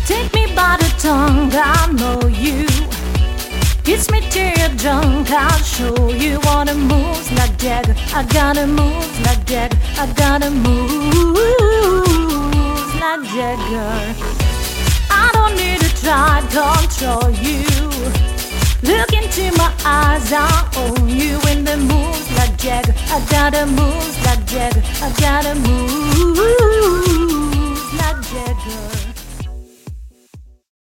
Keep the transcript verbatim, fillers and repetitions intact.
Take me by the tongue, I know you. Kiss me till you're drunk, I'll show you wanna move like Jagger. I gotta move like Jagger. I gotta move like Jagger. I don't need to try to control you. Look into my eyes, I own you in the moves like Jagger. I gotta move like Jagger. I gotta move like Jagger.